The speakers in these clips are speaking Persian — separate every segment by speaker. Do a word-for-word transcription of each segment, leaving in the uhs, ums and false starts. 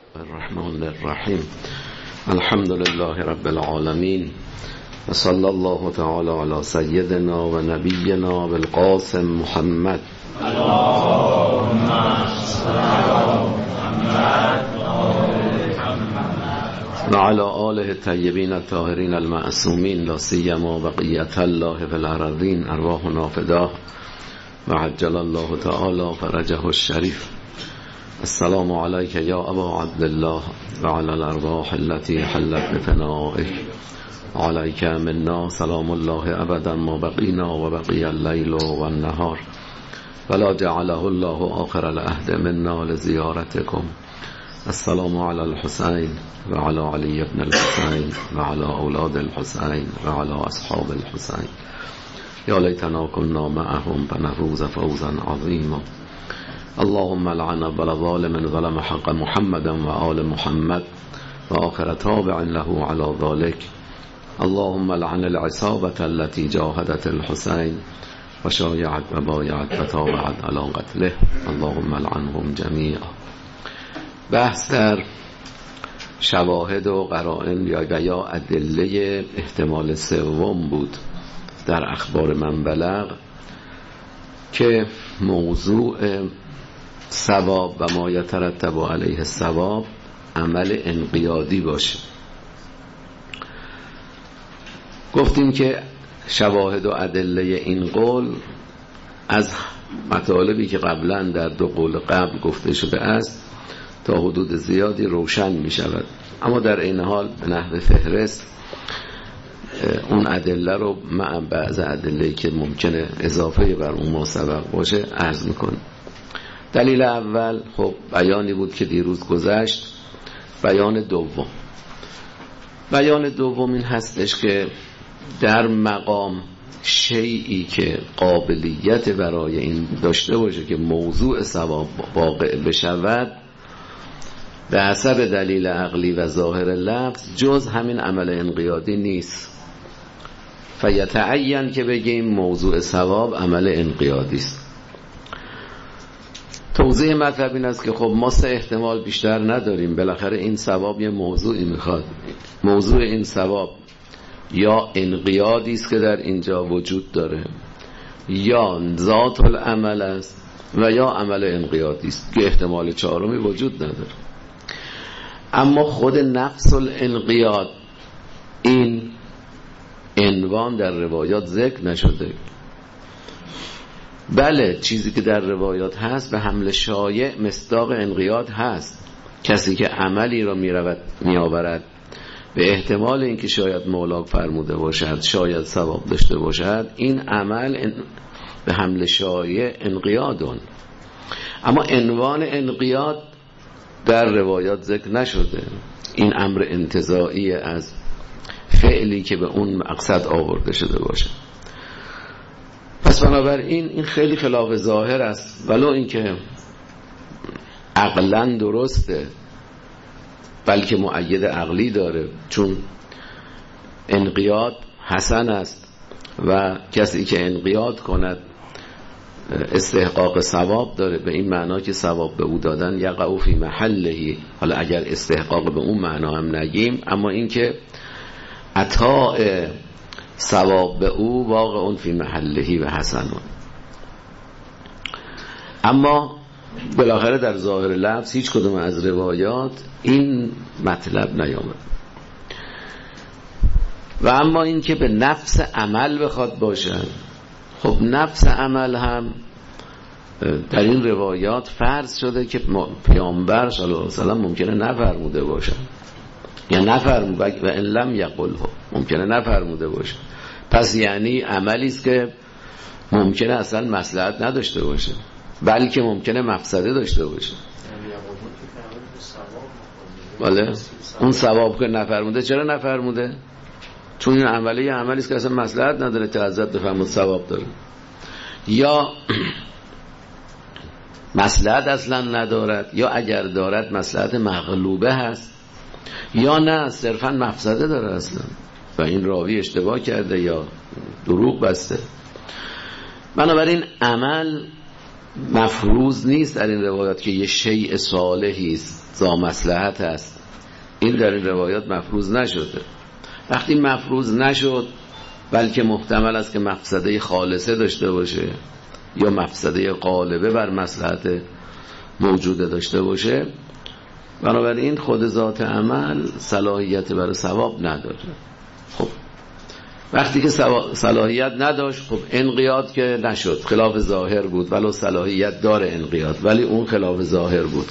Speaker 1: الرحمن الرحیم. الحمد لله رب العالمین و صلی الله تعالی علی سیدنا و نبینا بالقاسم محمد
Speaker 2: اللهم صل علی محمد
Speaker 1: و علی آله الطیبین الطاهرین المعصومین لا سیما بقیة الله فی الارضین ارواحنا فداه و عجل الله تعالی فرجه الشریف. السلام علیک یا ابا عبدالله و علی الارواح التي حلت بفنائه علیک منا سلام الله ابدا ما بقینا و بقی اللیل و النهار ولا جعله الله آخر العهد منا لزیارتکم. السلام علی الحسین و علی علی ابن الحسین و علی اولاد الحسین و علی اصحاب الحسین. یا لیتنا كنا معهم فنفوز فوزا عظیما. اللهم لعن ابل ظالم ظلم حق محمد و آل محمد و آخر تابع له على ذلك. اللهم لعن العصابة التي جاهدت الحسين و شایعت و بایعت و تابعت على قتله. اللهم لعنهم جميعا. بحث در شواهد و قرائن یا یا ادله احتمال سوم بود در اخبار من بلغ که موضوع ثواب و ما یترتب علیه الثواب عمل انقیادی باشه. گفتیم که شواهد و ادله این قول از مطالبی که قبلا در دو قول قبل گفته شده است تا حدود زیادی روشن می شود، اما در این حال به نحو فهرست اون ادله رو مع بعض ادله‌ای که ممکنه اضافه بر اون ما سبق باشه عرض میکنیم. دلیل اول خب بیانی بود که دیروز گذشت. بیان دوم بیان دوم این هستش که در مقام شیئی که قابلیت برای این داشته باشه که موضوع ثواب واقع بشود به حسب دلیل عقلی و ظاهر لفظ جز همین عمل انقیادی نیست. فیتعین که بگیم موضوع ثواب عمل انقیادی است. توضیح مطلب این است که خب ما سه احتمال بیشتر نداریم. بالاخره این ثواب یه موضوعی میخواد. موضوع این ثواب یا انقیادی است که در اینجا وجود داره یا ذات العمل است و یا عمل انقیادی است که احتمال چهارمی وجود نداره. اما خود نفس الانقیاد این عنوان در روایات ذکر نشده. بله چیزی که در روایات هست به حمل شایع مصداق انقیاد هست. کسی که عملی را میرود میآورد به احتمال اینکه شاید مولا فرموده باشد شاید ثواب داشته باشد، این عمل به حمل شایع انقیادون. اما عنوان انقیاد در روایات ذکر نشده. این امر انتزاعی از فعلی که به اون مقصد آورده شده باشه. پس بنابراین این خیلی خلاف ظاهر است، ولو اینکه عقلاً درسته بلکه مؤید عقلی داره، چون انقیاد حسن است و کسی که انقیاد کند استحقاق ثواب داره، به این معنا که ثواب به او دادن یقع فی محله. حالا اگر استحقاق به اون معنا هم نگیم، اما این که عطاء ثواب به او واقع فی محله و حسن. اما بالاخره در ظاهر لفظ هیچ کدوم از روایات این مطلب نیامد. و اما این که به نفس عمل بخواد باشد، خب نفس عمل هم در این روایات فرض شده که پیامبر صلی الله علیه و سلم ممکنه نفرموده باشد یا نفرموده و ان لم یقله ممکنه نفرموده باشه. پس یعنی عملی است که ممکنه اصلا مصلحت نداشته باشه بلکه ممکنه مفسده داشته باشه. بله اون ثواب که نفرموده. چرا نفرموده؟ چون این عملی یه عملی است که اصلا مصلحت نداره که حضرت بفرمود ثواب داره، یا مصلحت اصلا ندارد، یا اگر دارد مصلحت مغلوبه هست، یا نه صرفا مفسده داره اصلا و این راوی اشتباه کرده یا دروغ بسته. بنابراین عمل مفروض نیست در این روایات که یه شیء صالحی است ذا مصلحت است. این در این روایات مفروض نشده. وقتی مفروض نشد بلکه محتمل است که مفسده خالصه داشته باشه یا مفسده غالبه بر مصلحت موجوده داشته باشه، بنابراین خود ذات عمل صلاحیت برای ثواب نداره. خب وقتی که صلاحیت نداشت، خب انقیاد که نشد، خلاف ظاهر بود، ولو صلاحیت داره انقیاد ولی اون خلاف ظاهر بود.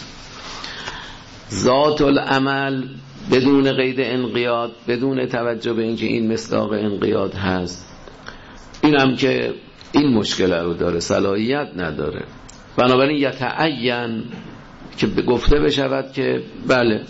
Speaker 1: ذات العمل بدون قید انقیاد، بدون توجه به اینکه این مصداق انقیاد هست، اینم که این مشکل رو داره، صلاحیت نداره. بنابراین یتعین که گفته بشود که بله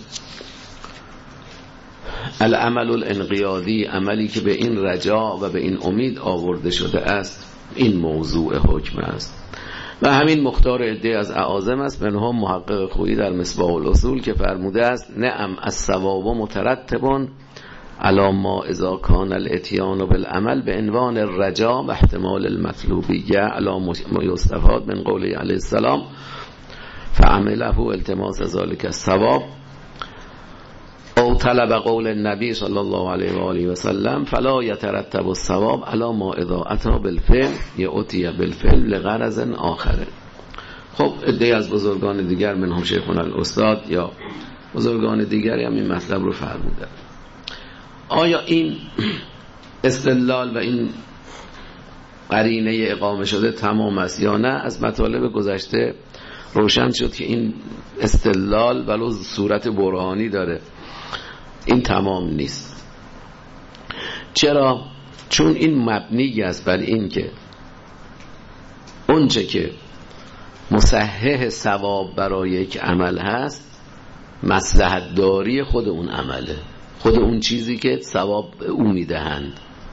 Speaker 1: العمل الانقیادی، عملی که به این رجا و به این امید آورده شده است، این موضوع حکم است. و همین مختار عده از اعاظم است، منهم محقق خویی در مصباح الاصول که فرموده است نعم الثواب مترتب علی ما اذا کان الاتیان بالعمل به عنوان الرجا و احتمال المطلوبیه علی ما یستفاد من قوله علیه السلام فعمله التماس ذلك الثواب او طلب قول النبی صلی الله علیه و آله و سلم فلا یترتب الثواب علی ما اذا اتى بالفعل یا اتي بالفعل لغرض آخر. خب عده از بزرگان دیگر منهم شیخنا الاستاد یا بزرگان دیگری هم این مطلب رو فرموده. آیا این استدلال و این قرینه اقامه شده تمام است یا نه؟ از مطالب گذشته روشن شد که این استدلال ولو صورت برهانی داره، این تمام نیست. چرا؟ چون این مبنی است بر این که اونچه که مصحح ثواب برای یک عمل هست مصلحت داری خود اون عمله، خود اون چیزی که ثواب او میدهند.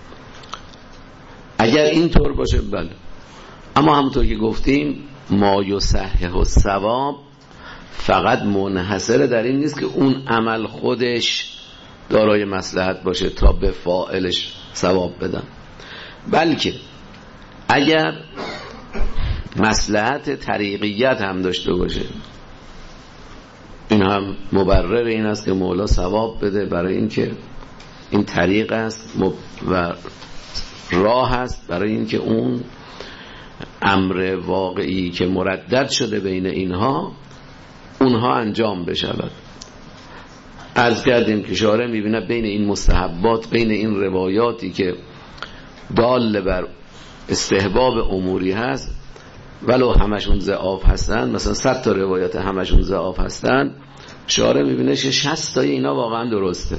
Speaker 1: اگر این طور باشه بله. اما همونطور که گفتیم ما یصحح الثواب فقط منحصر در این نیست که اون عمل خودش دارای مصلحت باشه تا به فاعلش ثواب بدن، بلکه اگر مصلحت طریقیت هم داشته باشه، این هم مبرر این است که مولا ثواب بده، برای اینکه این طریق است و راه است برای اینکه اون امر واقعی که مردد شده بین اینها اونها انجام بشود. عرض کردیم که شارع میبینه بین این مستحبات، بین این روایاتی که دال بر استحباب اموری هست ولو همشون ضعاف هستن، مثلا صد تا روایات همشون ضعاف هستن، شارع میبینه که شصت تا اینا واقعا درسته،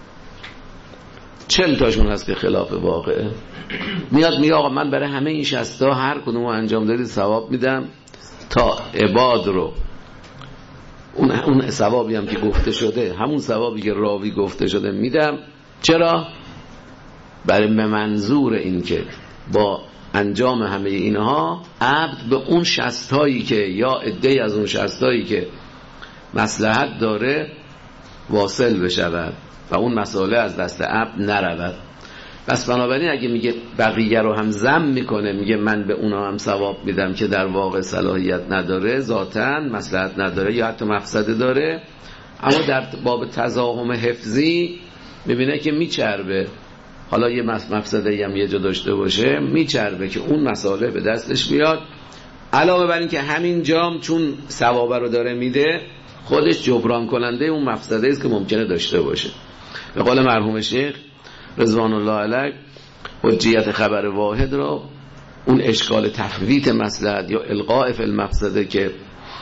Speaker 1: چهل تاشون هست که خلاف واقعه. میاد میگه آقا من برای همه این شصت تا هر کدوم انجام دادید ثواب میدم تا عباد رو اون اون ثوابی هم که گفته شده، همون ثوابی که راوی گفته شده میدم. چرا؟ برای به منظور این که با انجام همه اینها عبد به اون شصتایی که یا عده‌ای از اون شصتایی که مصلحت داره واصل بشود و اون مسئله از دست عبد نرود. پس بنابراین اگه میگه بقیه رو هم ذم میکنه، میگه من به اونا هم ثواب میدم که در واقع صلاحیت نداره، ذاتاً مصلحت نداره یا حتی مفسده داره، اما در باب تزاحم حفظی میبینه که میچربه، حالا یه مفسده هم یه جا داشته باشه میچربه که اون مسئله به دستش بیاد، علاوه بر این که همین جام چون ثواب رو داره میده خودش جبران کننده اون مفسده است که ممکنه داشته باشه. به قول مرحوم شیخ رضوان الله علیه حجیت خبر واحد را اون اشکال تفویت مصلحت یا القاء فی المفسده که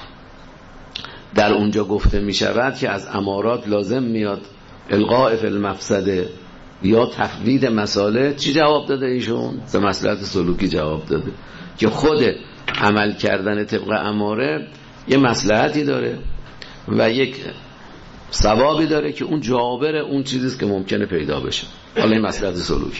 Speaker 1: در اونجا گفته می شود که از امارات لازم میاد القاء فی المفسده یا تفویت مساله، چی جواب داده ایشون؟ ز مصلحت سلوکی جواب داده که خود عمل کردن طبق اماره یه مصلحتی داره و یک ثوابی داره که اون جابر اون چیزیست که ممکنه پیدا بشه، حالا این مصلحت سلوکی.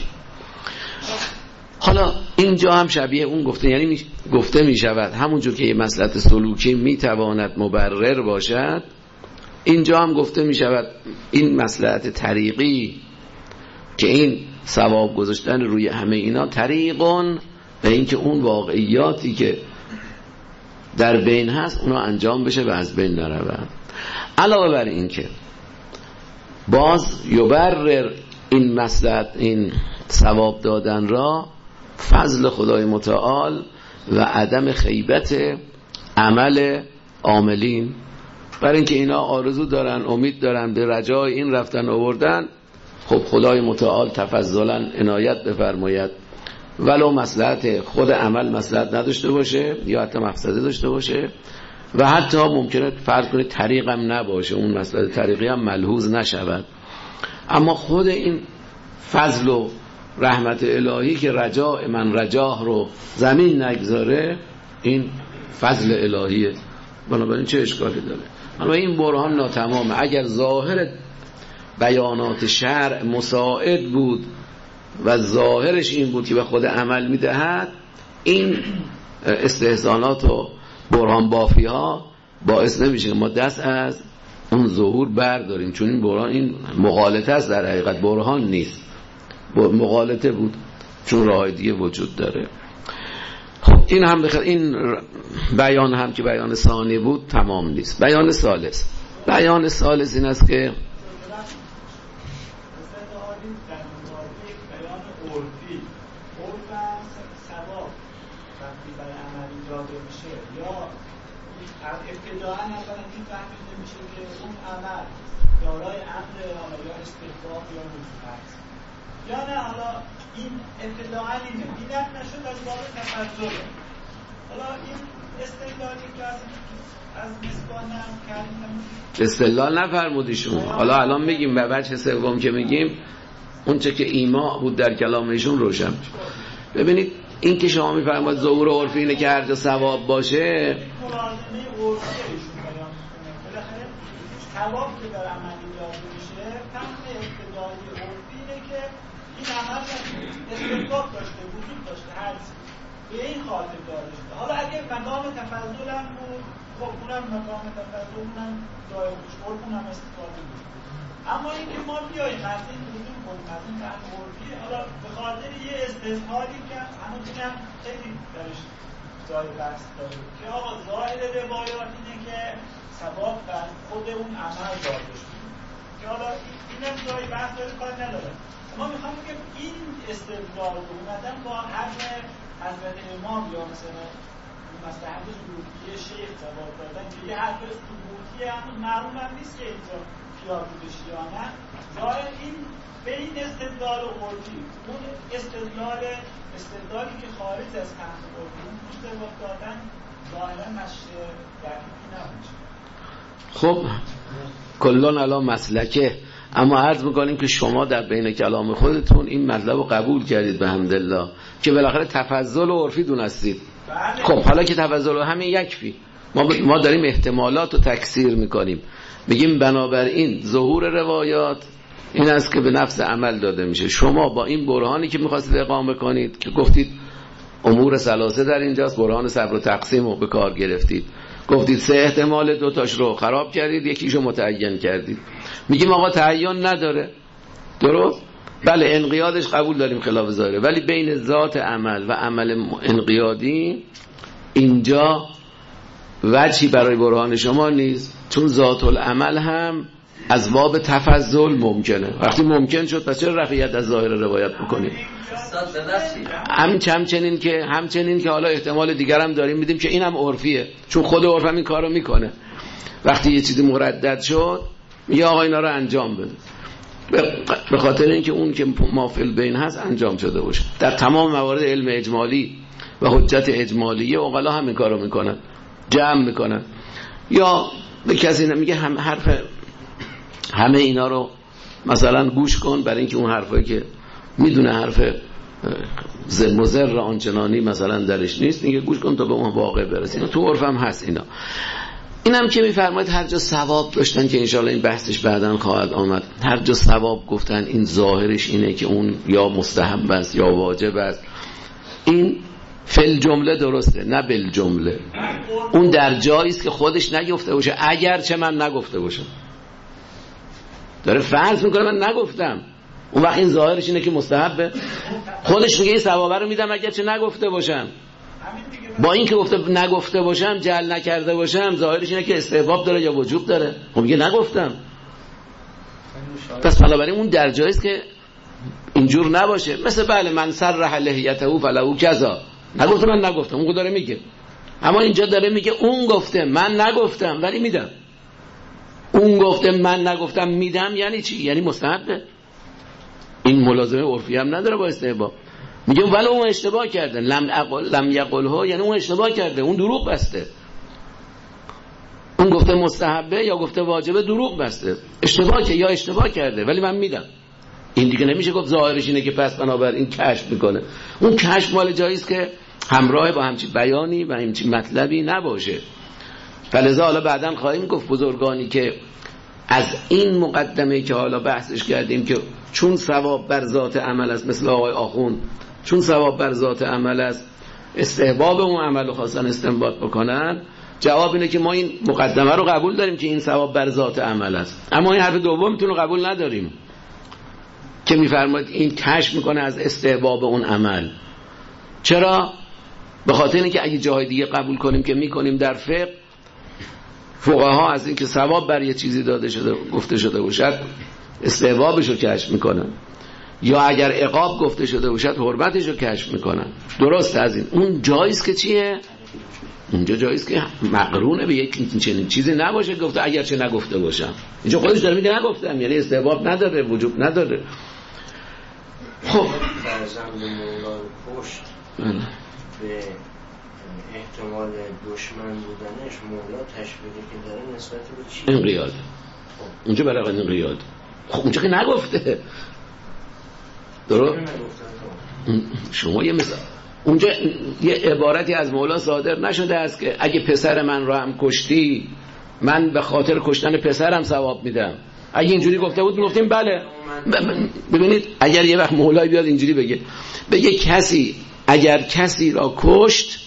Speaker 1: حالا اینجا هم شبیه اون گفته، یعنی می گفته می شود همونجور که یه مصلحت سلوکی می تواند مبرر باشد، اینجا هم گفته می شود این مصلحت طریقی که این ثواب گذاشتن روی همه اینا طریقون به اینکه اون واقعیاتی که در بین هست اونا انجام بشه و از بین نرود. علاوه بر این که باز یبرر این مصلحت، این ثواب دادن را فضل خدای متعال و عدم خیبت عمل عاملین، برای اینکه اینا آرزو دارن، امید دارن، به رجای این رفتن آوردن. خب خدای متعال تفضلا عنایت بفرماید ولو مصلحت خود عمل مصلحت نداشته باشه یا حتی مفسده داشته باشه و حتی ممکنه فرض کنید طریق هم نباشه، اون مصلحت طریقی هم ملحوظ نشود، اما خود این فضل و رحمت الهی که رجاء من رجاه رو زمین نگذاره، این فضل الهیه. بنابراین چه اشکالی داره؟ اما این برهان ناتمامه. اگر ظاهر بیانات شرع مساعد بود و ظاهرش این بود که به خود عمل میدهد، این استحسانات و برهان بافی ها باعث نمیشه که ما دست از اون ظهور برداریم، چون این برهان این مغالطه است، در حقیقت برهان نیست، مغالطه بود، چون راه دیگه وجود داره. خب این هم بخیر، این بیان هم که بیان ثانی بود تمام نیست. بیان ثالث، بیان ثالث این است که
Speaker 2: ابتداعاً اولا این فهمیده میشه که اون عمل دارای امر یا استحباب یا وجوب است، یا نه حالا این ابتداعاً اینه دیدن نشد از باب تفضل. حالا این استدلالی که از از مصباح کردیم
Speaker 1: استدلال نفرمودی شما. حالا الان میگیم به وجه سوم که میگیم اون چه که ایما بود در کلام ایشون روشن. ببینید این که شما میفرمایید ظهور عرفی اینه که هر جا ثواب باشه،
Speaker 2: ملازمه عرفی ایشون بیان میکنه. بالاخره ثواب که در عمل داده میشه فهم ابتدایی عرفی اینه که این عمل استحباب داشته، وجود داشته، هست به این خاطر داده شده. حالا اگه مقام تفضل هم بود، خب اونم مقام تفضل، اونم جای خوش عرف، اونم استفاده بود. اما اینکه ما بیاییم از این وجود کنیم از این فهم عرفی، حالا به خاطر یه استثنایی که همون هم خیلی درش جای بحث داره که آقا ظاهر روایات اینه که ثواب بر خود اون عمل داده شده، که حالا اینم جای بحث داره، کار نداره. ما میخوام که این استدلال رو اومدن با حرف حضرت امام یا مثلا مصلحت ثبوتی شیخ ثواب دادن که یه حرف ثبوتی همون معلوم هم نیست که اینجا خیال بودش یا نه. ظاهر این به این استدلال عرفی، اون استدلال استدلالی که خارج از فهم عرفی اون ثواب دادن ظاهرا مشروع دقیقی نباشه.
Speaker 1: خب کلان الان مسلکه، اما عرض میکنیم که شما در بین کلام خودتون این مطلب رو قبول کردید به حمدالله که بالاخره تفضل و عرفی دونستید. خب حالا که تفضل و همین یکفی، ما ما داریم احتمالات رو تکثیر میکنیم، میگیم بنابراین ظهور روایات این است که به نفس عمل داده میشه. شما با این برهانی که میخواستید اقامه کنید که گفتید امور ثلاثه در اینجاست، برهان صبر و تقسیم رو به کار گرفتید، گفتید سه احتمال دوتاش رو خراب کردید، یکیشو متعین کردید. میگیم آقا تعین نداره، درست؟ بله انقیادش قبول داریم خلاف ظاهره، ولی بین ذات عمل و عمل انقیادی اینجا وجهی برای برهان شما نیست، چون ذات العمل هم از باب تفضل ممکنه. وقتی ممکن شد پس چرا رفعیت از ظاهر روایت بکنیم؟ هم همچنین که همچنین که حالا احتمال دیگر هم داریم میدیم که اینم عرفیه، چون خود عرف هم این کارو میکنه. وقتی یه چیزی مردد شد میگه آقا اینا رو انجام بده، به خاطر اینکه اون که مافعل بین هست انجام شده باشه. در تمام موارد علم اجمالی و حجت اجمالیه عقلا هم این کارو میکنن، جمع میکنن. یا به کسی نمیگه هم حرف همه اینا رو مثلا گوش کن، برای اینکه اون حرفایی که میدونه حرف مضر آنچنانی مثلا درش نیست، میگه گوش کن تا به اون واقع برسی. اینا تو عرفم هست. اینا اینم که میفرماید هر جا ثواب داشتن که انشالله این بحثش بعداً خواهد آمد، هر جا ثواب گفتن این ظاهرش اینه که اون یا مستحب است یا واجب است. این فل جمله درسته، نه بل جمله. اون در جایی است که خودش نگفته باشه، اگر چه من نگفته باشم. داره فرض میکنه من نگفتم، اون وقت این ظاهرش اینه که مستحبه. خودش میگه این ثوابه رو میدم اگر چه نگفته باشم. با این که گفته نگفته باشم، جعل نکرده باشم، ظاهرش اینه که استحباب داره یا وجوب داره. خب میگه نگفتم. پس بنابراین اون در جاییست که اینجور نباشه. مثل بله من سرح لحیته فلهو کذا، نگفته من نگفتم، اون داره میگه. اما اینجا داره میگه اون گفته من نگفتم ولی میدم. اون گفته من نگفتم میدم یعنی چی؟ یعنی مستحبه. این ملازمه عرفی هم نداره با استحباب. میگه ولی اون اشتباه کرده، لم اقل لم یقلها، یعنی اون اشتباه کرده، اون دروغ بسته. اون گفته مستحبه یا گفته واجبه، دروغ بسته، اشتباه که یا اشتباه کرده ولی من میدم. این دیگه نمیشه گفت ظاهرش اینه که پس بنابراین کشف میکنه. اون کشف مال جاییست که همراه با همچین بیانی و همچین مطلبی نباشه. فلذا حالا بعداً خواهیم گفت بزرگانی که از این مقدمه که حالا بحثش کردیم که چون ثواب بر ذات عمل است، مثل آقای آخوند، چون ثواب بر ذات عمل است استحباب اون عمل رو خواستن استنباط بکنن، جواب اینه که ما این مقدمه رو قبول داریم که این ثواب بر ذات عمل است، اما این حرف دومتون رو قبول نداریم که میفرماید این کشف میکنه از استحباب اون عمل. چرا؟ به خاطر اینکه اگه جای دیگه قبول کنیم که میکنیم در فقه، فقها از اینکه ثواب بر یه چیزی داده شده گفته شده باشد استحبابش رو کشف میکنن، یا اگر عقاب گفته شده باشد حرمتش رو کشف میکنن. درست از این اون جاییست که چیه؟ اونجا جاییست که مقرونه به یک چنین چیزی نباشه گفته اگر چه نگفته باشم. اینجا خودش داره میگه نگفتم، یعنی استحباب نداره، وجوب نداره. خب
Speaker 3: فرزند مولا پشت به احتمال دشمن بودنش مولا تشبیهی که داره نسبت به چی؟
Speaker 1: انقیاد. اونجا برای انقیاد. خب اونجا که نگفته. درست؟ شما یه مثال اونجا یه عبارتی از مولا صادر نشده است که اگه پسر من رو هم کشتی من به خاطر کشتن پسرم ثواب میدم. اگه اینجوری گفته بود میگفتیم بله. ببینید اگر یه وقت مولای بیاد اینجوری بگه بگه کسی اگر کسی را کشت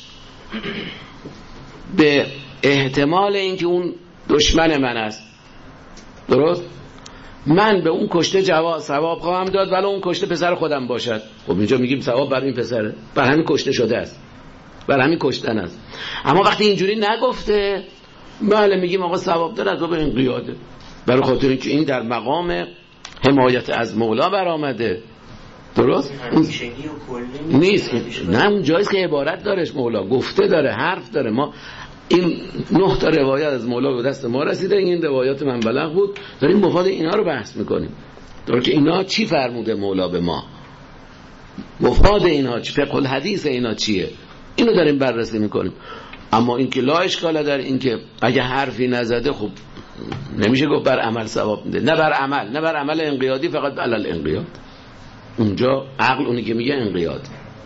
Speaker 1: به احتمال اینکه اون دشمن من است، درست؟ من به اون کشته جواب ثواب خواهم داد ولی اون کشته پسر خودم باشد. خب اینجا میگیم ثواب بر این پسره، بر همین کشته شده است، بر همین کشتن است. اما وقتی اینجوری نگفته بله میگیم آقا ثواب داره از باب انقیاده، برای خاطر اینکه این در مقام حمایت از مولا برآمده. درست؟ نیست. نه اون جاییست که عبارت دارش مولا گفته داره، حرف داره. ما این نه تا روایت از مولا به دست ما رسیده، این روایات منبلغ بود، داریم مفاد اینا رو بحث میکنیم. درست که اینا چی فرموده مولا به ما، مفاد اینا چی، فقه الحدیث اینا چیه، اینو داریم بررسی میکنیم. اما این که لا اشکال داره، این که اگه حرفی نزده خب نمیشه گفت بر عمل ثواب میده، نه بر عمل، نه بر عمل انقیادی، فقط علل انقیاد. اونجا عقل اونی که میگه انقیاد.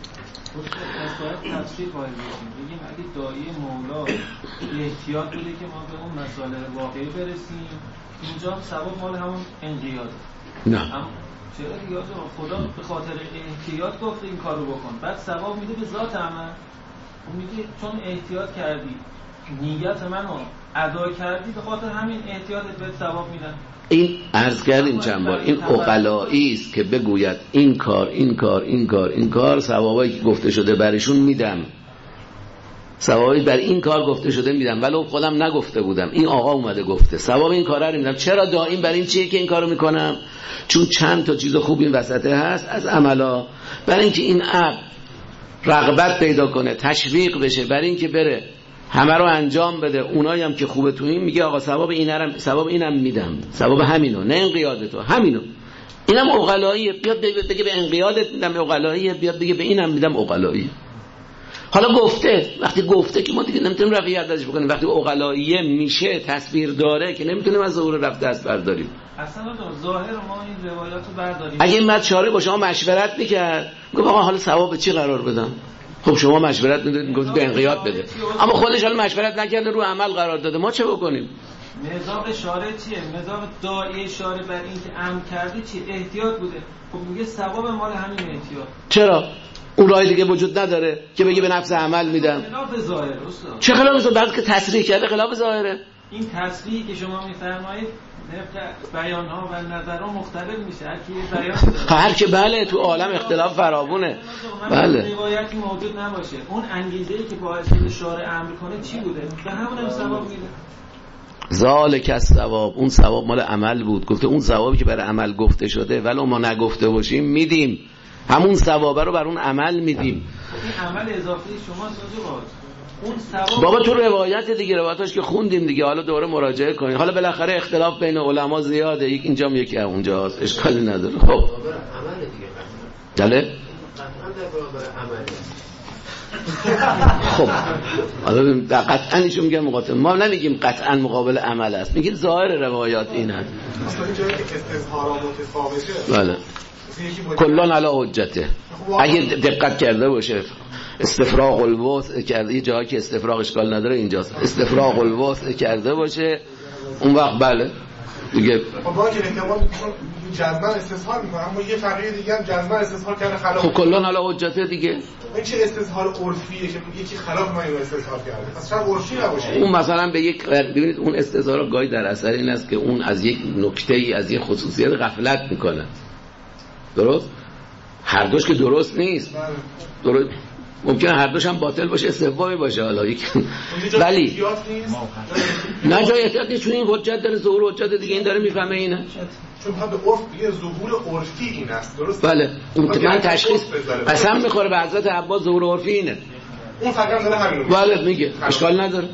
Speaker 4: باید تفسیر باید بگیم اگه دایی مولا احتیاط بوده که ما به اون مسائل واقعی برسیم، اینجا ثواب مال همون انقیاد.
Speaker 1: نه
Speaker 4: چرا دیگه خدا به خاطر احتیاط گفته این کارو بکن، بعد ثواب میده به ذات عمل. اون میگه چون احتیاط کردی نیت منو ادا کردی به خاطر همین احتیاطت به ثواب میدن. این
Speaker 1: عرض کردیم چند بار این عقلایی است که بگوید این کار این کار این کار این کار ثوابایی که گفته شده برشون میدم، ثوابی بر این کار گفته شده میدم ولو خودم نگفته بودم، این آقا اومده گفته ثواب این کارا رو میدم. چرا دائم بر این چیه که این کارو میکنم؟ چون چند تا چیز خوب این وسطه هست از عملا، برای اینکه این عقل رغبت پیدا کنه، تشویق بشه برای اینکه بره همه رو انجام بده. اونایی هم که خوبه تو این میگه آقا ثواب اینم ثواب اینم میدم، ثواب همینو، نه انقیاد تو، همینو. اینم عقلاییه، بیاد بگه به انقیادت میدم عقلاییه، بیاد بگه به اینم میدم عقلاییه. حالا گفته، وقتی گفته که ما دیگه نمیتونیم رفع ازش بکنیم، وقتی عقلاییه میشه تصویر داره که نمیتونیم از ظهور رفع دست برداریم.
Speaker 4: اصلا ظاهر ما این روایاتو برداریم.
Speaker 1: اگه این مشاره با شما مشورت میکرد گفت آقا حالا ثواب چی قرار بدم؟ خب شما مشورت میدید میگفت به انقیاد بده، اما خودش حالا مشورت نکرده رو عمل قرار داده، ما چه بکنیم؟
Speaker 4: مزاق شارع چیه؟ مزاق داعی شارع بر این که امر کردی چیه؟ احتیاط بوده. خب میگه ثواب مال همین احتیاط.
Speaker 1: چرا؟ اون راه دیگه وجود نداره که بگه به نفس عمل میدم.
Speaker 4: خلاف ظاهره استاد.
Speaker 1: چه خلاف ظاهره؟ بعد که تصریح کرده خلاف ظاهره.
Speaker 4: این تصریحی که شما میفرمایید بیان ها و نظر ها مختلف میشه، هر کی بیان
Speaker 1: هر که بله تو عالم اختلاف فراوونه. بله
Speaker 4: روایتی موجود نباشه، اون انگیزه‌ای که باعث شده شارع امر کنه چی بوده؟ به همون هم ثواب میده.
Speaker 1: ذالک الثواب، اون ثواب مال عمل بود. گفته اون ثوابی که برای عمل گفته شده ولو ما نگفته باشیم میدیم، همون ثواب رو بر اون عمل میدیم.
Speaker 4: این عمل اضافی شما سوجه باز اون ثواب
Speaker 1: بابا تو روایت دیگه، روایتاش که خوندیم دیگه، حالا دوره مراجعه کنید. حالا بالاخره اختلاف بین علما زیاده، یک اینجا هم یکی اونجاست، اشکالی نداره. خب
Speaker 3: عمل دیگه
Speaker 1: جله
Speaker 3: قطعا در برابر عمل.
Speaker 1: خب حالا قطعا ایشون میگن مقابل، ما نمیگیم قطعا مقابل عمل است، میگیم ظاهر روایات این است.
Speaker 5: اصلا این جایی که استظهار متفاوته.
Speaker 1: بله کلان علی حجته. اگه دقت کرده باشه استفراغ الوسع کرده، یه جایی که استفراغ اشکال نداره اینجاست، استفراغ الوسع کرده باشه اون وقت بله دیگه.
Speaker 5: خب با اینکه احتمال جزما استظهار میکنه، اما یه فقیه دیگه هم جزما استظهار کرده خلاف.
Speaker 1: خب کلان علی حجته دیگه.
Speaker 5: این چه استظهار عرفیه که میگه که خلاف ما اینو استظهار کرده، اصلا عرفی نباشه.
Speaker 1: اون مثلا به یک، ببینید اون استظهار گاهی در اثر این است که اون از یک نکته‌ای، از یک خصوصیت غفلت میکنه. درست؟ هر دوش که درست نیست. درست ممکنه هر دوش هم باطل باشه، استفاده باشه. حالا یک ولی نه جای احتیاط نیست، چون این حجت داره، ظهور حجت دیگه، این داره میفهمه اینه،
Speaker 5: چون حد عرف دیگه ظهور عرفی این است. درست؟
Speaker 1: بله من تشخیص قسم میخوره به حضرت عباس ظهور عرفی اینه،
Speaker 5: اون فقط داره همین رو
Speaker 1: بله میگه، اشکال نداره.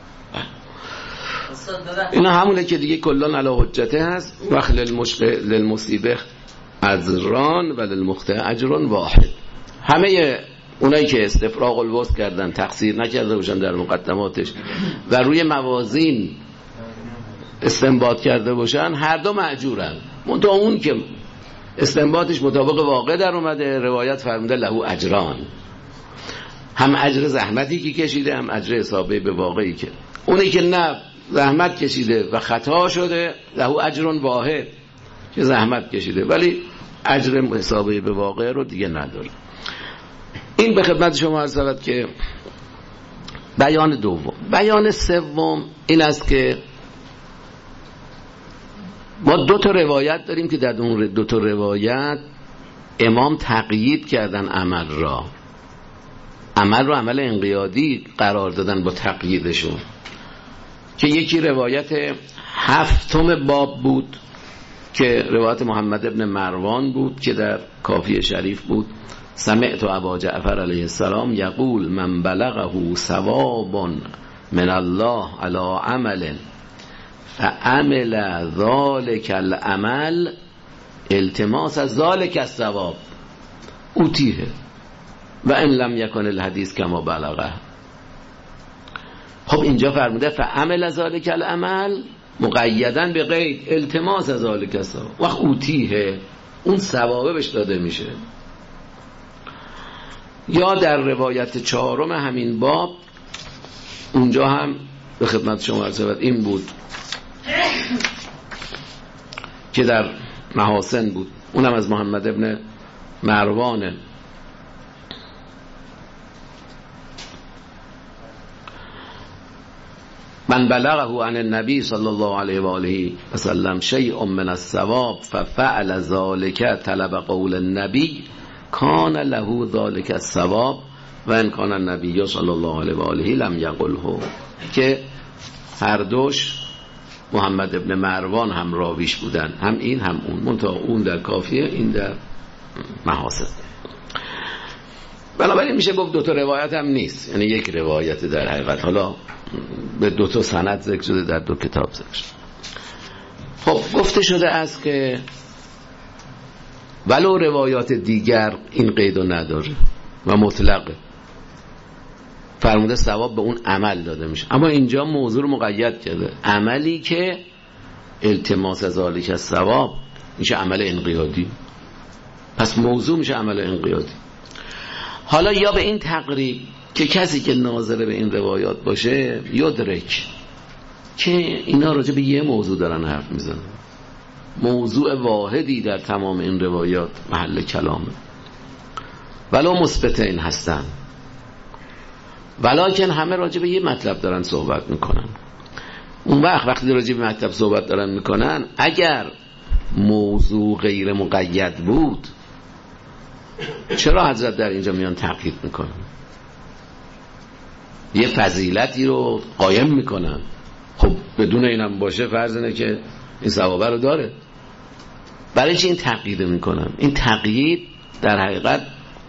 Speaker 1: اینا همونه که دیگه کلان علی حجته هست. وقت للمشق للمصیبه اجران و للمخطئ اجر واحد. همه اونایی که استفراغ الوسع کردن، تقصیر نکرده باشن در مقدماتش و روی موازین استنباط کرده باشن، هر دو مأجورن. منتها اون که استنباطش مطابق واقع در اومده، روایت فرموده له اجران، هم اجر زحمتی که کشیده، هم اجر حسابه به واقعی که. اونی که نه زحمت کشیده و خطا شده، له اجر واحد، که زحمت کشیده ولی اجر حسابه به واقع رو دیگه نداره. این به خدمت شما عرض شود که بیان دوم. بیان سوم این است که ما دو تا روایت داریم که در اون دو تا روایت امام تقیید کردن عمل را، عمل رو عمل انقیادی قرار دادن با تقییدشون، که یکی روایت هفتم باب بود که روایت محمد ابن مروان بود که در کافی شریف بود. سمعت ابا جعفر علیه السلام یقول من بلغه ثواب من الله علی عمل فعمل ذلك العمل التماس ذلك الثواب اوتیه و ان لم یکن الحدیث کما بلغه. خب اینجا فرموده فعمل ذلك العمل مقیدن به قید التماس ذلك الثواب، وقت اوتیه اون ثوابه بهش داده میشه. یا در روایت چهارم همین باب اونجا هم به خدمت شما عرض شود این بود که در محاسن بود، اونم از محمد ابن مروانه. من بلغه عن النبی صلی الله علیه و آله و سلم شیء من الثواب ففعل ذلك طلب قول النبی کان له ذلك الثواب و ان کان النبی صلی الله علیه و آله لم یقله، که هر دوش محمد ابن مروان هم راویش بودن، هم این هم اون، منتها اون در کافیه این در محاسن. بنابراین میشه گفت دو تا روایت هم نیست، یعنی یک روایت در حقیقت، حالا به دو تا سند ذکر شده در دو کتاب ذکر شده. خب گفته شده است که ولو روایات دیگر این قیدو نداره و مطلقه، فرموده ثواب به اون عمل داده میشه، اما اینجا موضوع رو مقید کرده، عملی که التماس ذالک الثواب میشه عمل انقیادی، پس موضوع میشه عمل انقیادی. حالا یا به این تقریب که کسی که ناظر به این روایات باشه یدرک که اینا راجع به یه موضوع دارن حرف میزنن، موضوع واحدی در تمام این روایات محل کلامه، ولو مثبتین هستن، ولکن همه راجع به یه مطلب دارن صحبت میکنن. اون وقت وقتی راجع به مکتب صحبت دارن میکنن، اگر موضوع غیر مقید بود چرا حضرت در اینجا میان تأکید میکنن؟ یه فضیلتی رو قایم میکنن، خب بدون اینم باشه فرض اینه که این ثوابه رو داره. برای چی این تقیید میکنن؟ این تقیید در حقیقت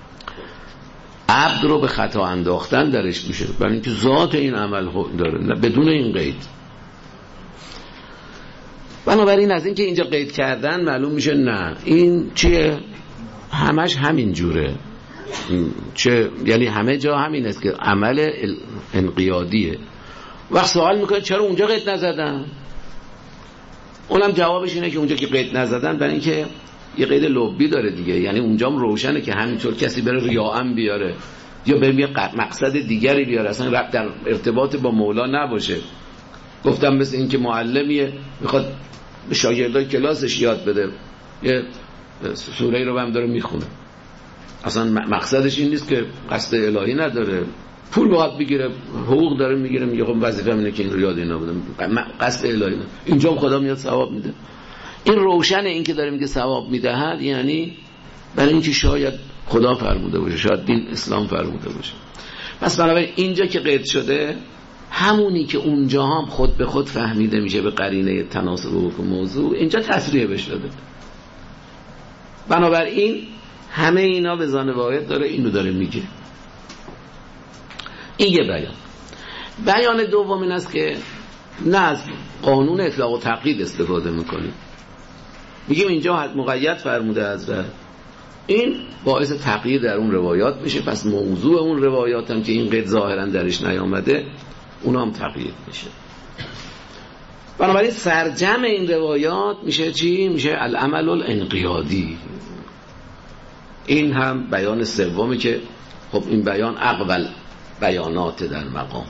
Speaker 1: عبد رو به خطا انداختن درش میشه، برای اینکه ذات این عمل داره، نه بدون این قید. بنابراین از اینکه اینجا قید کردن معلوم میشه نه این چیه، همش همین جوره، چه یعنی همه جا همین است که عمل انقیادیه. وقت سوال میکنه چرا اونجا قید نزدن؟ اونم جوابش اینه که اونجا که قید نزدن برای اینکه یه قید لبی داره دیگه، یعنی اونجا هم روشنه که همینطور کسی بره ریاء بیاره یا بره یه مقصد دیگری بیاره، اصلا ربط در ارتباط با مولا نباشه. گفتم مثل این که معلمیه میخواد به شاگردای کلاسش یاد بده یه سوره رو هم داره میخونه، اصلا مقصدش این نیست که قصد الهی نداره، پول باید بگیره، حقوق داره میگیره، میگه خب وظیفه‌م اینه که این رو یاد اینا بدم، قصد الهی نه. اینجا خدا میاد ثواب میده. این روشنه، این که داره میگه ثواب میدهد یعنی برای اینکه شاید خدا فرموده باشه، شاید دین اسلام فرموده باشه. پس بنابراین اینجا که قید شده همونی که اونجا هم خود به خود فهمیده میشه به قرینه تناسب حکم موضوع اینجا تصریح بشه داده. بنابراین همه اینا به ظن واحد داره اینو داره میگه. این یه بیان. بیان دوم این است که نه از قانون اطلاق و تقیید استفاده میکنیم، میگیم اینجا مقید فرموده حضرت، این باعث تقیید در اون روایات میشه، پس موضوع اون روایات هم که این قید ظاهرا درش نیامده اونا هم تقیید میشه. بنابراین سرجم این روایات میشه چی؟ میشه العمل الانقیادی. این هم بیان سومی که خب این بیان اقبل بیانات در مقام.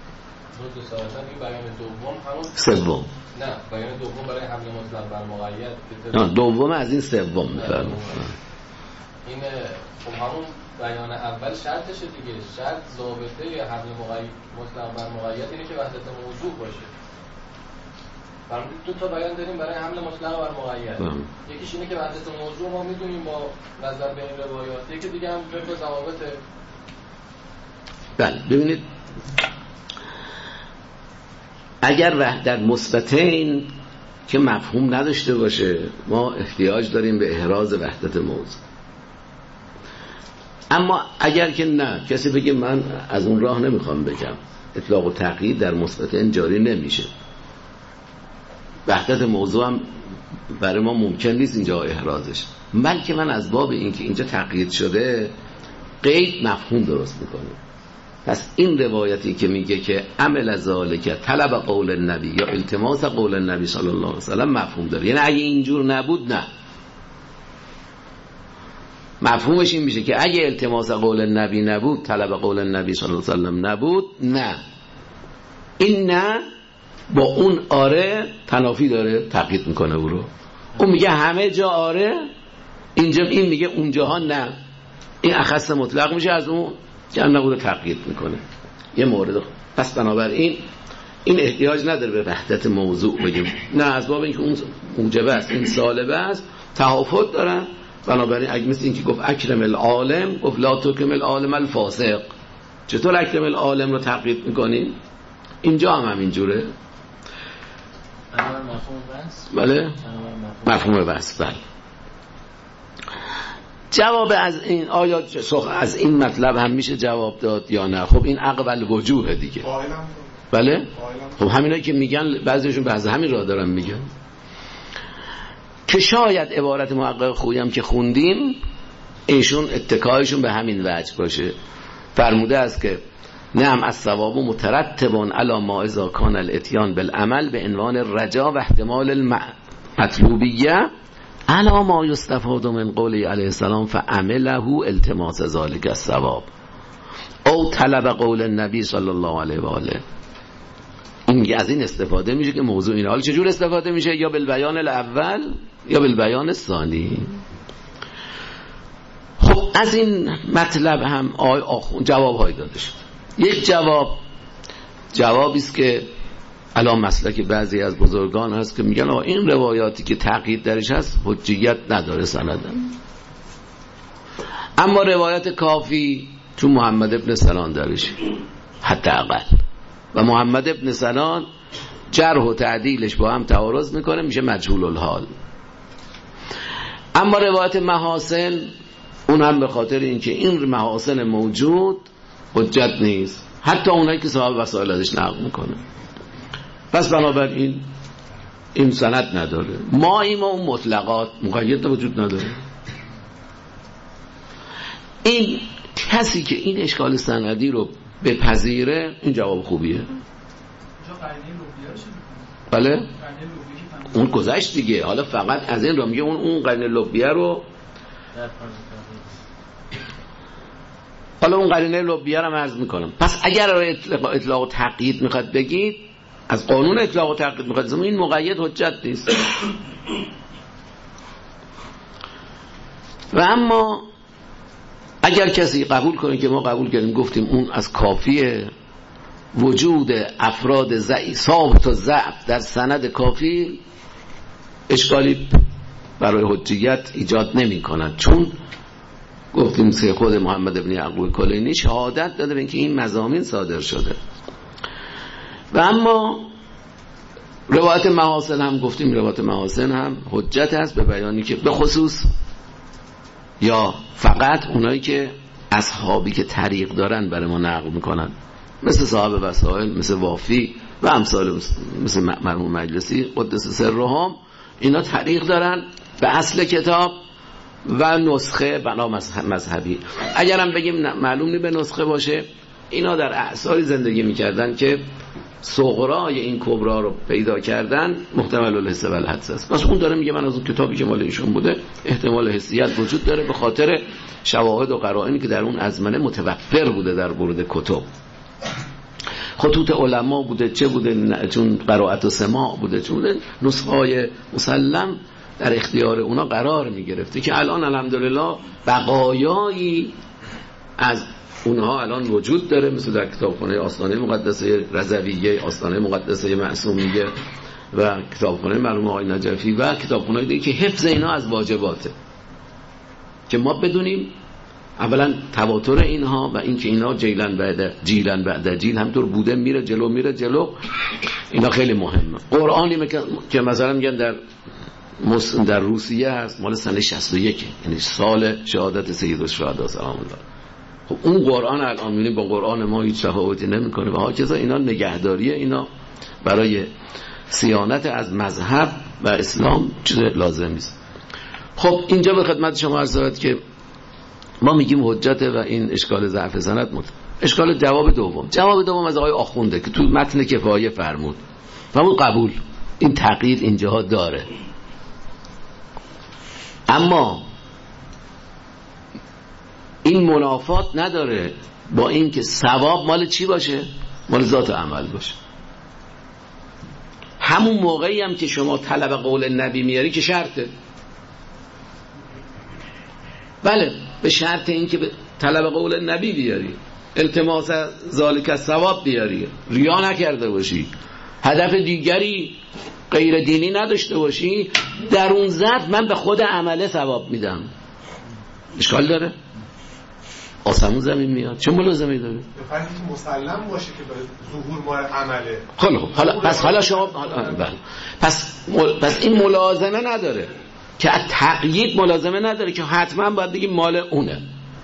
Speaker 6: بیان دوم همون
Speaker 1: سوم
Speaker 6: نه بیان دوم برای حمل مطلق بر مقید،
Speaker 1: دوم از این سوم میفرمایید.
Speaker 6: این خب همون بیان اول شرطشه دیگه، شرط ضابطه حمل مقید مطلق بر مقید اینه که وحدت موضوع باشه. برای دو تا بیان داریم برای حمل مطلق بر مقید. یکیش اینه که وحدت موضوع ما میدونیم با نظر به این روایات، یکی دیگه هم طبق ضوابط.
Speaker 1: بله ببینید اگر وحدت مثبتین که مفهوم نداشته باشه ما احتیاج داریم به احراز وحدت موضوع. اما اگر که نه، کسی بگه من از اون راه نمیخوام بگم، اطلاق و تقیید در مثبتین جاری نمیشه، وحدت موضوع هم برای ما ممکن نیست اینجا احرازش، بلکه من از باب این که اینجا تقیید شده قید مفهوم درست میکنه. پس این روایتی که میگه که عمل ذالک طلب قول النبی یا التماس قول النبی صلی الله علیه وسلم مفهوم داره، یعنی اگه اینجور نبود نه، مفهومش این میشه که اگه التماس قول النبی نبود، طلب قول النبی صلی الله علیه وسلم نبود، نه این نه با اون آره تنافی داره، تقیید میکنه او رو. اون میگه همه جا آره، اینجا این میگه اونجاها نه، این اخص مطلق میشه از اون که نبوده تقیید میکنه یه مورد. پس بنابراین این احتیاج نداره به وحدت موضوع بگیم، نه از باب اینکه اون موجبه است این سالبه است، تهافت دارن. بنابراین اگه مثل این که گفت اکرم العالم، گفت لا تکرم العالم الفاسق، چطور اکرم العالم رو تقیید میکنیم؟ اینجا هم همین جوره. بله مفهوم بس. بله جواب از این آیا از این مطلب هم میشه جواب داد یا نه؟ خب این اقبل وجوه دیگه. بله خب همینایی که میگن بعضیشون به همین راه دارن میگن که شاید عبارت محقق خویی هم که خوندیم ایشون اتکایشون به همین وجه باشه. فرموده است که نعم الثواب مترتب علی ما اذا کان الاتیان بالعمل به عنوان رجا و احتمال المطلوبیه علی ما یستفاد من قوله علیه السلام فعمله التماس ذلك الثواب او طلب قول النبی صلی الله علیه و آله. این از این استفاده میشه که موضوع این حال چجور استفاده میشه؟ یا بالبیان الاول یا بالبیان الثانی. خب از این مطلب هم آی آخون جواب های داده شد. یک جواب جوابی است که الان مسلک بعضی از بزرگان هست که میگن آقا این روایاتی که تقیید درش هست حجیت نداره سندن، اما روایت کافی تو محمد ابن سنان درش حداقل، و محمد ابن سنان جرح و تعدیلش با هم تعارض میکنه، میشه مجهول الحال. اما روایت محاسن اون هم به خاطر اینکه این محاسن موجود حجت نیست، حتی اونایی که صاحب وسائل ازش نقل میکنه. پس بنابراین این سند نداره. ما این اون مطلقات مقید وجود نداره. این کسی که این اشکال سندی رو بپذیره این جواب خوبیه. بله اون گذشت دیگه، حالا فقط از این رو میگه اون اون قرین لبیه رو، حالا اون قرینه لبیه رو عرض میکنم. پس اگر اطلاق, اطلاق و تقیید میخواد بگید، از قانون اطلاق و تقیید میخواد، این مقید حجت نیست. و اما اگر کسی قبول کنه که ما قبول کردیم گفتیم اون از کافیه، وجود افراد ضعیف ثابت و ضعف در سند کافی اشکالی برای حجیت ایجاد نمی کند، چون گفتیم که خود محمد ابن یعقوب کلینی شهادت داده به اینکه این مضامین صادر شده. و اما روایت محاسن هم گفتیم روایت محاسن هم حجت است به بیانی که به خصوص یا فقط اونایی که اصحابی که طریق دارن برای ما نقل میکنن، مثل صاحب وسائل، مثل وافی و امثال، مثل مرحوم مجلسی قدس سرهم، اینا طریق دارن به اصل کتاب و نسخه بنا مذهبی. اگرم بگیم معلوم نی به نسخه باشه، اینا در اعصاری زندگی میکردن که صغرای این کبرا رو پیدا کردن، محتمل الحس و الحدس است. پس اون داره میگه من از اون کتابی که مال ایشون بوده احتمال حسیت وجود داره به خاطر شواهد و قرائنی که در اون ازمنه متوفر بوده در ورود کتب، خطوط علما بوده، چه بوده، چون قرائت و سماع بوده، چون بوده نسخه های مسلم در اختیار اونا قرار میگرفته که الان الحمدلله بقایایی از اونها الان وجود داره، مثل در کتابخانه آستانه مقدسه رضویه، آستانه مقدسه معصومیه و کتابخانه مرحوم آقای نجفی و کتابخانه‌ای دیگه که حفظ اینا از واجباته، که ما بدونیم اولا تواتر اینها و اینکه اینا جیلن بعد جیلن بعد جیل همطور بوده، میره جلو میره جلو، اینا خیلی مهمه. قرآنی که مثلا میگن در مسلم در روسیه هست مال سال شصت و یک، یعنی سال شهادت سید الشهدا سلام الله. خب اون قرآن الان میبینیم با قرآن ما هیچ تفاوتی نمیکنه و هاکذا. اینا نگهداریه، اینا برای صیانت از مذهب و اسلام چیز لازمی است. خب اینجا به خدمت شما عرض شود که ما میگیم حجت و این اشکال ضعف سند مد. اشکال جواب دوم، جواب دوم از آقای آخونده که تو متن کفایه فرمود و اون قبول این تقیید اینجاها داره، اما این منافات نداره با این که ثواب مال چی باشه؟ مال ذات عمل باشه. همون موقعی هم که شما طلب قول نبی میاری که شرطه، بله به شرط این که طلب قول نبی بیاری، التماس ذالک ثواب بیاری، ریا نکرده باشی، هدف دیگری غیر دینی نداشته باشی، در اون ذات من به خود عمله ثواب میدم. اشکال داره؟ آسمون زمین میاد، چه ملازمی داره؟
Speaker 5: به فرضی که مسلم باشه که به ظهور مال عمله.
Speaker 1: خیلی خوب، حالا پس حالا شما بله پس پس این ملازمه نداره که تقیید ملازمه نداره که حتما باید بگیم مال اونه.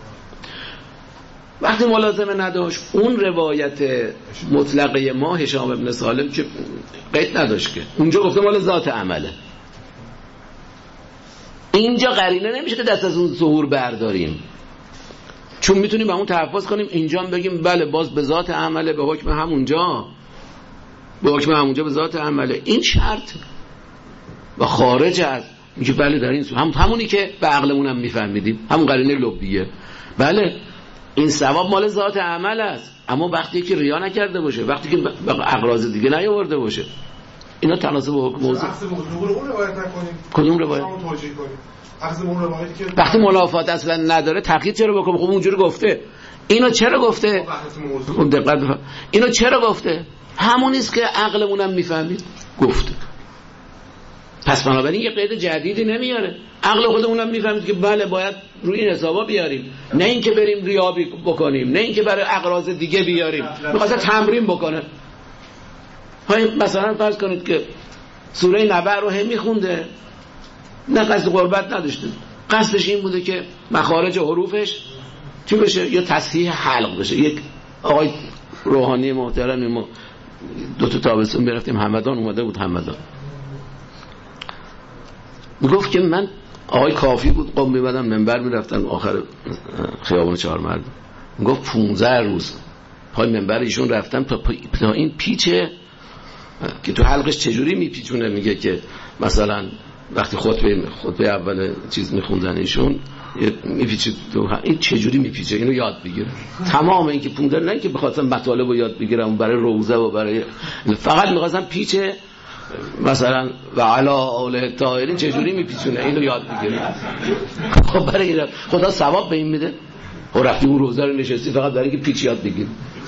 Speaker 1: وقتی ملازمه نداشت اون روایت مطلقه ما هشام ابن سالم که قید نداشت که اونجا گفته مال ذات عمله، اینجا قرینه نمیشه که دست از اون ظهور برداریم، چون میتونیم با اون تحفظ کنیم اینجا هم بگیم بله باز به ذات عمله، به حکم همونجا به حکم همونجا به ذات عمله. این شرط و خارج از میگه بله در این سو هم همونی که به عقلمون هم میفهمیدیم، همون قرینه لبیه، بله این ثواب مال ذات عمل است، اما وقتی که ریا نکرده باشه، وقتی که به اغراض دیگه نیاورده باشه، اینا تناسب با حکم موضوع.
Speaker 5: اون روایت نکنیم.
Speaker 1: کدوم روایت؟
Speaker 5: شما توجیه کنیم. اخذ اون روایتی که
Speaker 1: وقتی منافات اصلا نداره تقیید چرا بکنم؟ خب اونجوری گفته. اینو چرا گفته؟ خب دقت بفرمایید. اینو چرا گفته؟ همونیست که عقلمونم میفهمید گفته. پس بنابراین یه قید جدیدی نمیاره، عقل خودمونم میفهمید که بله باید روی این حسابا بیاریم، نه اینکه بریم ریابی بکنیم، نه اینکه برای اغراض دیگه بیاریم. می‌خواد تمرین بکنه. های مثلا فرض کنید که سوره نبأ رو هم میخونده، نه قصد قربت نداشته، قصدش این بوده که مخارج حروفش چی بشه، یا تصحیح حلق بشه. یک آقای روحانی محترمی ما دو تا تابستون برفتیم همدان، اومده بود همدان، میگفت که من آقای کافی بود قم میبدن منبر میرفتن آخر خیابان چهار مردم، میگفت پونزده روز پای منبر ایشون رفتم تا, تا این پیچه که تو حلقش چجوری میپیچونه، میگه که مثلا وقتی خطبه خطبه اول چیز میخوندن ایشون میپیچه تو این چجوری میپیچه اینو یاد بگیره. تمام این که پونزده، نه اینکه بخاطر مطالب رو یاد بگیرم برای روزه و برای، فقط میخواستم پیچه مثلا و علا آله الطاهرین چجوری میپیچونه اینو یاد بگیره. خب برای این خدا ثواب به این میده؟ و رفتی اون روزه رو نشستی فقط برای اینکه پیچ یاد بگیری،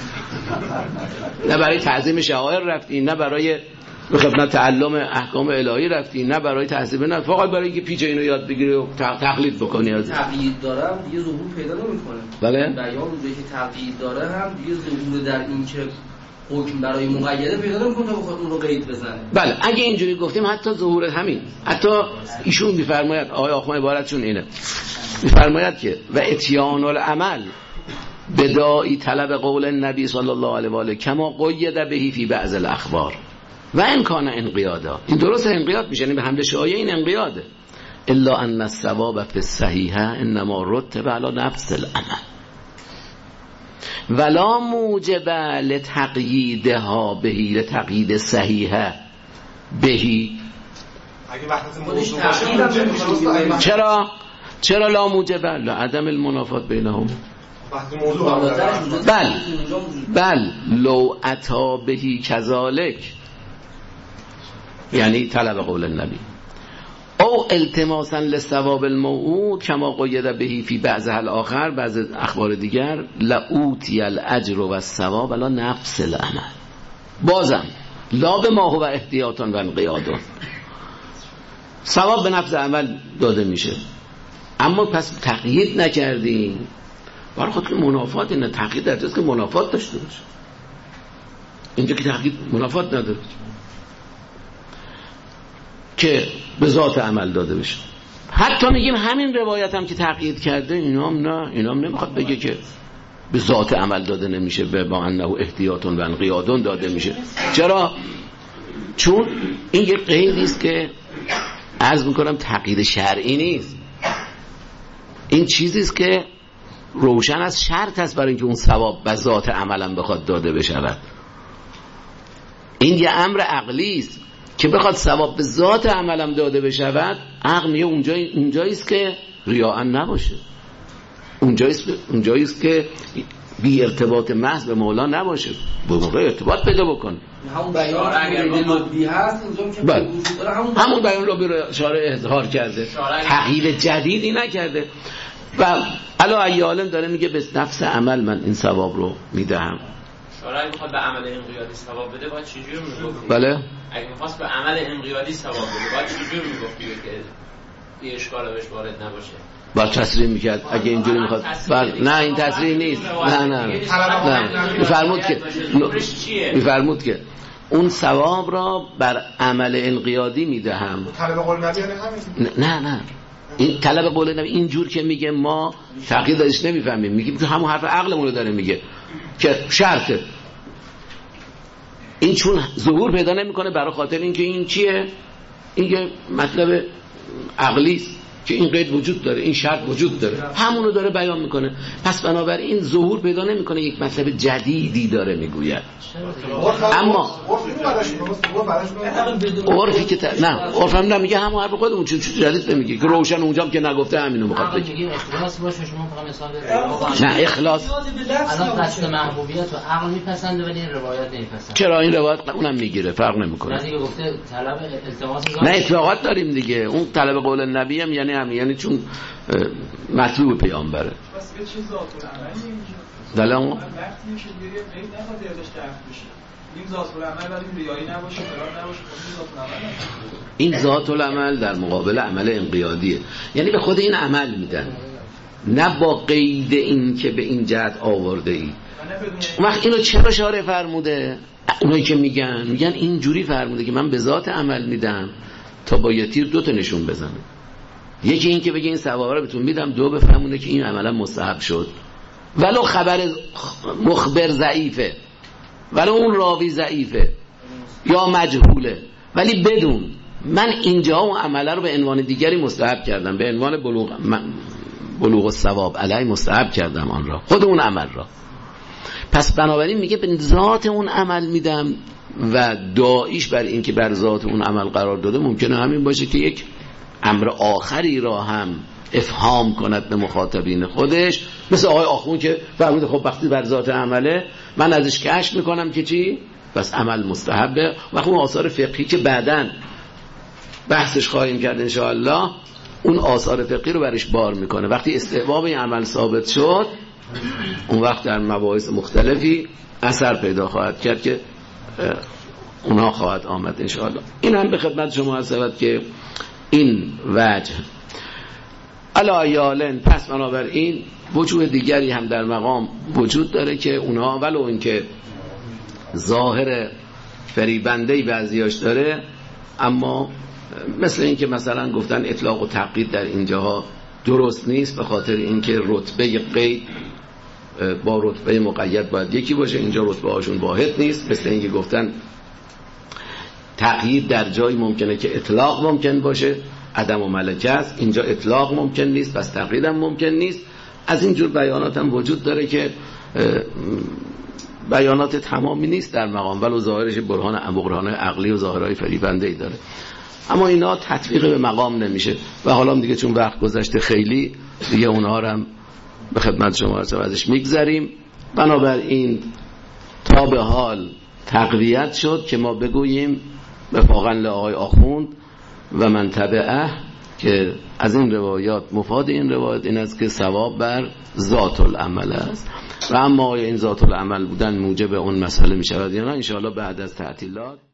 Speaker 1: نه برای تعظیم شعائر رفتی، نه برای به خدمت تعلم احکام الهی رفتی، نه برای تعظیم، نه فقط برای اینکه پیچ اینو یاد بگیری و تقلید بکنی. از
Speaker 7: تقیید داره دیگه ظهور پیدا نمیکنه.
Speaker 1: بله
Speaker 7: بیان روزی که تقیید داره هم دیگه ظهور در این که حکم برای مقیده پیدا نمیکنه تا بخواد اون رو قید بزنه.
Speaker 1: بله اگه اینجوری گفتیم حتی ظهور همین، حتی ایشون میفرماید آقای آخوان عبارتشون اینه، میفرماید که و اتیان العمل بدائی طلب قول النبی صلی الله علیه و آله کما قید بهی فی بعض الاخبار و ان کان انقیادا. این درست انقیاد میشه، یعنی به حمل شایعه این انقیاده. الا ان الثواب فی الصحیحه انما رتب علی نفس العمل ولا موجب لتقییدها بهی لتقیید صحیحه بهی.
Speaker 5: اگه وقت موضوع باشه
Speaker 1: چرا چرا لا موجب لعدم المنافات بینهم.
Speaker 5: وقتی موضوع
Speaker 1: بل بل لو اتا بهی کذالک، یعنی طلب قول النبی او التماسا للثواب الموعود کما قید بهی فی بعض الاخر، بعض اخبار دیگر لعوتی الاجر و الثواب علی نفس العمل. بازم لا به ما هو احتیاطا و انقیادا، ثواب به نفس عمل داده میشه، اما پس تقیید نکردیم برای خود که منافات، اینه تقیید در جاست که منافات داشته باشه، اینجا که تقیید منافات نداره که به ذات عمل داده بشه. حتی میگیم همین روایت هم که تقیید کرده اینام نه، اینام نمیخواد بگه که به ذات عمل داده نمیشه، به با انه احتیاطون و انقیادون داده میشه. چرا؟ چون این یک قیدی است که عرض میکنم تقیید شرعی نیست، این چیزی است که روشن از شرط است برای اینکه اون ثواب به ذات عملم بخواد داده بشود. این یه امر عقلی است که بخواد ثواب به ذات عملم داده بشود، عقل میگه اونجایی اونجاییست که ریاء نباشه، اونجاییست اونجاییست که بی ارتباط محض به مولا نباشه، به موقع ارتباط پیدا بکن.
Speaker 7: همون بیان لطفی هست اینجا که
Speaker 1: بله.
Speaker 7: وجود داره، همون
Speaker 1: همون بیان رو به شارع اظهار کرده، تغییر جدیدی نکرده. و علا ایالم داره میگه به نفس عمل من این ثواب رو میدهم.
Speaker 8: شارع میخواد به عمل انقیادی ثواب بده، باید چجوری میگفت؟
Speaker 1: بله
Speaker 8: اگه میخواست به عمل انقیادی ثواب بده باید چجوری میگفت که این اشکال بهش وارد نباشه؟
Speaker 1: باید تصریح میکرد اگه اینجوری میخواد. بله نه این تصریح نیست، نه نه نه میفرمود که میفرمود که اون ثواب را بر عمل انقیادی میدهم.
Speaker 5: طلب قول نبی همین
Speaker 1: نه نه این طلب قول نبی اینجور که میگه ما تقیید داشت نمیفهمیم، میگیم که همون حرف عقلمون رو داره میگه که شرطه. این چون ظهور پیدا نمیکنه برای خاطر اینکه این چیه، این یه مطلب عقلی است که این قید وجود داره، این شرط وجود داره، همونو داره بیان میکنه. پس بنابراین ظهور پیدا نمیکنه، یک مطلب جدیدی داره میگوید. اما عرفی که ت... نه عرف هم نمیگه، همون حرف خودمون چون جدید نمیگه که روشن اونجام که نگفته همینو میخواد بگه.
Speaker 9: اخلاص باشه شما فقط مثال بزنید.
Speaker 1: نه اخلاص
Speaker 9: الان قصد محبوبیت و عقل میپسنده ولی این روایت نمیپسنده.
Speaker 1: چرا این روایت اونم میگیره، فرق نمیکنه.
Speaker 9: دیگه گفته طلب التماس
Speaker 1: نه اتفاقات داریم دیگه، اون طلب قول النبی هم یعنی هم یعنی چون مطلوب پیامبره.
Speaker 2: بس یه چیز ذات العمل اینجا.
Speaker 1: دلمو
Speaker 2: وقتی میشه دیگه قید نخواد ازش دفع بشه.
Speaker 4: این ذات العمل ولی ریایی نباشه فلان نباشه این ذات العمل
Speaker 1: این ذات العمل در مقابل عمل انقیادیه، یعنی به خود این عمل میدن نه با قید این که به این جهت آورده ای. اون وقت اینو چرا شارع فرموده؟ اونایی که میگن میگن اینجوری فرموده که من به ذات عمل میدم تا با یه تیر دو تا نشون بزنه، یکی این که بگه این ثوابه رو بهتون میدم، دو بفهمونه که این عملا مستحب شد ولو خبر مخبر ضعیفه ولو اون راوی ضعیفه یا مجهوله، ولی بدون من اینجا اون عمله رو به عنوان دیگری مستحب کردم، به عنوان بلوغ بلوغ الثواب علی مستحب کردم آن را، خود اون عمل را. پس بنابراین میگه به ذات اون عمل میدم و داعیش بر این که بر ذات اون عمل قرار داده ممکنه همین باشه که یک امر آخری را هم افهام کند به مخاطبین خودش، مثل آقای آخوند که فرموده خب وقتی بر ذات عمله من ازش کشف میکنم که چی؟ بس عمل مستحبه. وقتی اون آثار فقهی که بعداً بحثش خواهیم کرد انشاءالله، اون آثار فقهی رو برش بار میکنه. وقتی استحباب این عمل ثابت شد اون وقت در مباحث مختلفی اثر پیدا خواهد کرد که اونها خواهد آمد انشاءالله. این هم به خدمت شما عرض شود که این وجه علی یالن. پس بنابراین وجوه دیگری هم در مقام وجود داره که اونها ولو این که ظاهر فریبندهی بعضیاش داره، اما مثل این که مثلا گفتن اطلاق و تقیید در اینجاها درست نیست، به خاطر اینکه رتبه قید با رتبه مقید باید یکی باشه، اینجا رتبه هاشون واحد نیست. مثل اینکه گفتن تقیید در جایی ممکنه که اطلاق ممکن باشه، عدم و ملکه است، اینجا اطلاق ممکن نیست پس تقیید هم ممکن نیست. از اینجور بیانات هم وجود داره که بیانات تمامی نیست در مقام، ولو ظاهرش برهان برهان عقلی و ظاهرهای فریبنده‌ای داره، اما اینا تطبیق به مقام نمیشه. و حالا دیگه چون وقت گذشته خیلی دیگه اونها رو هم به خدمت شما ازش میگذاریم. بنابراین تا به حال تقویت شد که ما بگوییم وفاقاً لآقای آخوند و من تبعه، که از این روایات مفاد این روایت این است که ثواب بر ذات العمل است. و اما این ذات العمل بودن موجب اون مسئله می شود یا نه، انشاءالله بعد از تعطیلات